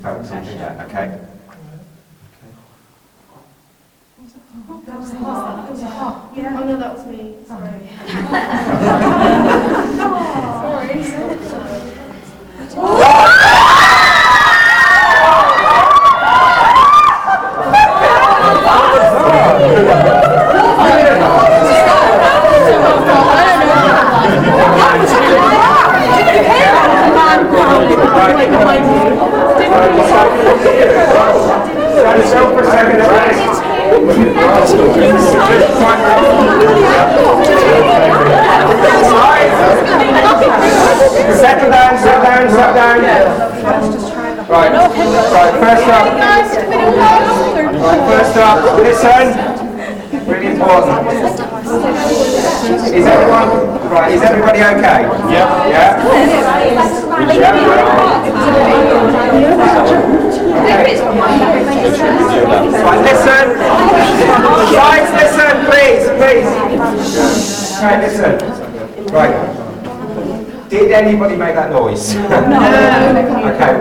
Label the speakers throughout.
Speaker 1: Okay.
Speaker 2: That was hot. Yeah. Oh no, that was me. Sorry.
Speaker 1: Settle down. Right, first up, listen. Really important. Is everybody okay? Yeah. Right, listen. Guys, listen, please. Right, listen. Right. Did anybody make that noise? No. Okay.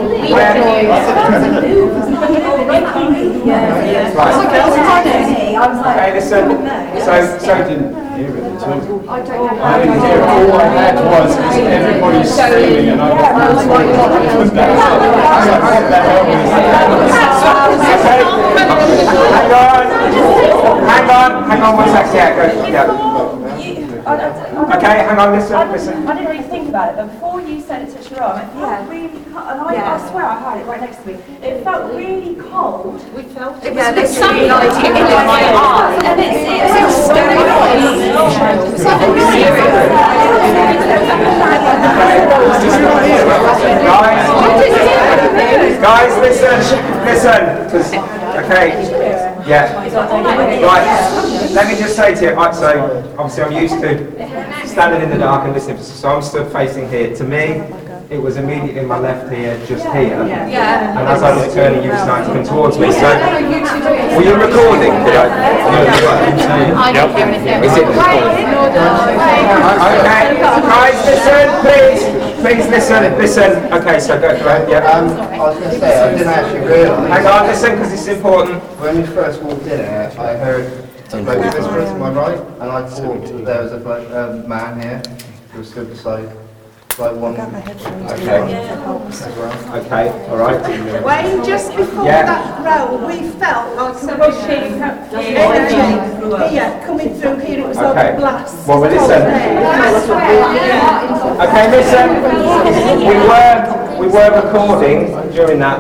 Speaker 1: Okay, listen. So
Speaker 3: didn't hear it at all. I didn't hear it. All I had was everybody screaming, and I got what the hell was that? Hang on 1 second. Yeah. Okay, hang on, listen.
Speaker 4: I didn't really think about it, but before you said it touched your arm, it felt really cold, and I swear I had it right next to me. It felt really cold. We felt it.
Speaker 2: Yeah, there's something like it in my arm.
Speaker 4: And it's
Speaker 1: Guys, listen. Okay. Yeah. Right. Let me just say to you, so obviously I'm used to standing in the dark and listening, so I'm stood facing here. To me, it was immediately my left ear, just here.
Speaker 2: Yeah.
Speaker 1: And as I was turning, you were starting to come towards me. So, were you recording?
Speaker 2: I didn't hear anything.
Speaker 1: Is it recording? Okay. Guys, listen, please listen. Okay, so go ahead. Yeah.
Speaker 5: I was going to say, I didn't actually realise.
Speaker 1: Hang on, listen, because it's important.
Speaker 5: When we first walked in here, I heard bloke whispering to my right, and I thought there was a man here who was stood beside one.
Speaker 1: Okay, all right.
Speaker 6: Wayne, just before
Speaker 1: Yeah.
Speaker 6: that row, we felt like a rushing energy here, coming through here. It was like
Speaker 1: Okay.
Speaker 6: a blast.
Speaker 1: Well, listen. Okay, listen. We were recording during that.